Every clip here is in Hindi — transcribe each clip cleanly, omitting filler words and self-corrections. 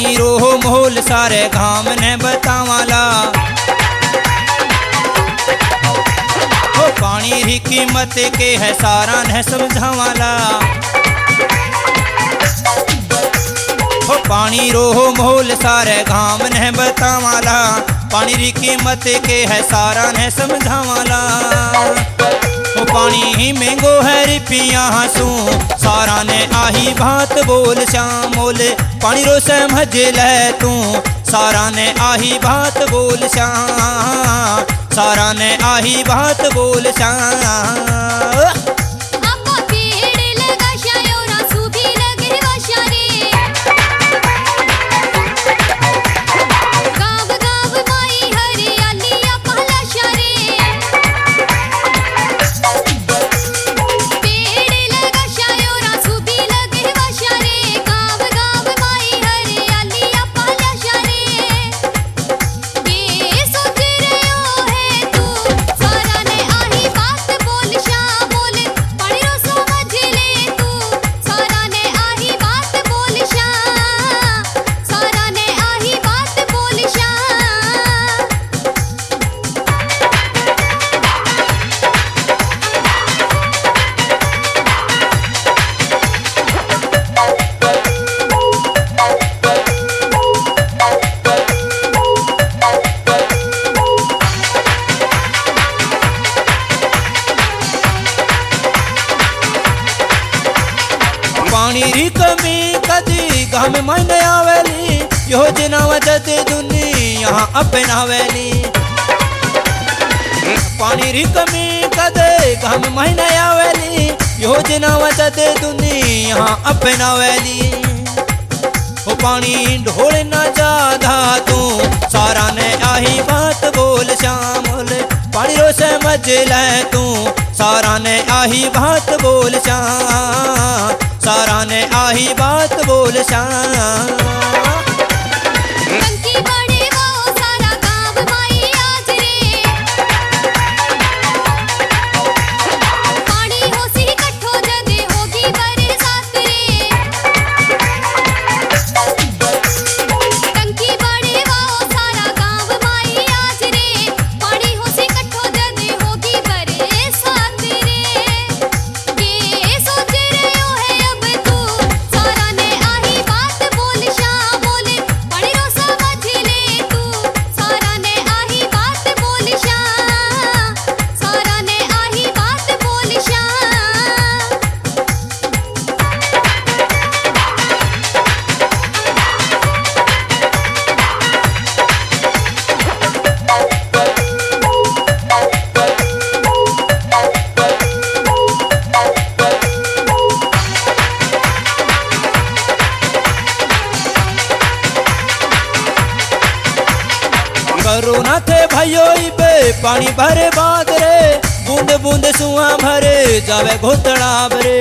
पानी रो मोल सारे गाम ने बतावाला। हो पानी री कीमत के है सारा ने समझावाला। हो पानी रो मोल सारे गाम ने बतावाला। पानी री कीमत के है सारा ने समझावाला। वो पानी ही महंगो है रिपिया हंसू सारा ने आही बात बोल श्याम बोले। पानी रो समझ ले तू सारा ने आही बात बोल श्याम। सारा ने आही बात बोल श्याम। पानी री कमी कदी गाम में न आवेली। योजना वजद दुनिया अपनावेली। पानी री कमी कदे गाम में न आवेली। योजना वजद दुनिया अपनावेली। वो पानी ढोल न जादा तू सारा ने आही बात बोल श्याम बोले। पानी रो समझ ले तू सारा ने आही बात बोल श्याम। सारा ने आही बात बोल श्याम। करुणा थे भाइयों बे पानी भरे बात रे। बूंद बूंद सुआ भरे जावे घोतड़ा भरे।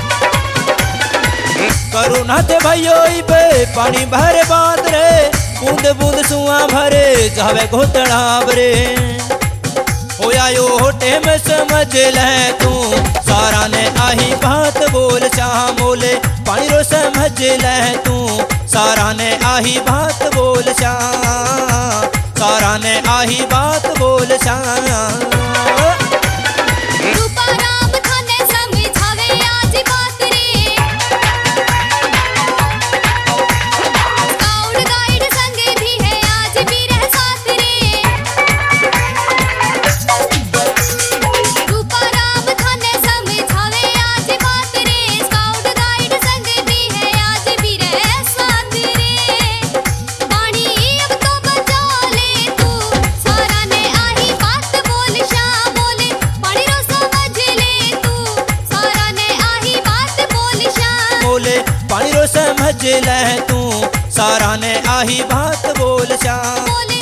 करुणा थे भाइयों बे पानी भरे बात रे। बूंद बूंद सुआ भरे जावे घोतड़ा भरे। होया यो होटे में समझ ले तू सारा ने आही बात बोल श्याम बोले। पानी रो समझ ले तू सारा ने आही बात बोल श्याम। सारा ने आही बात बोल श्याम। पानी रो समझ ले तू सारा ने आही बात बोल श्याम।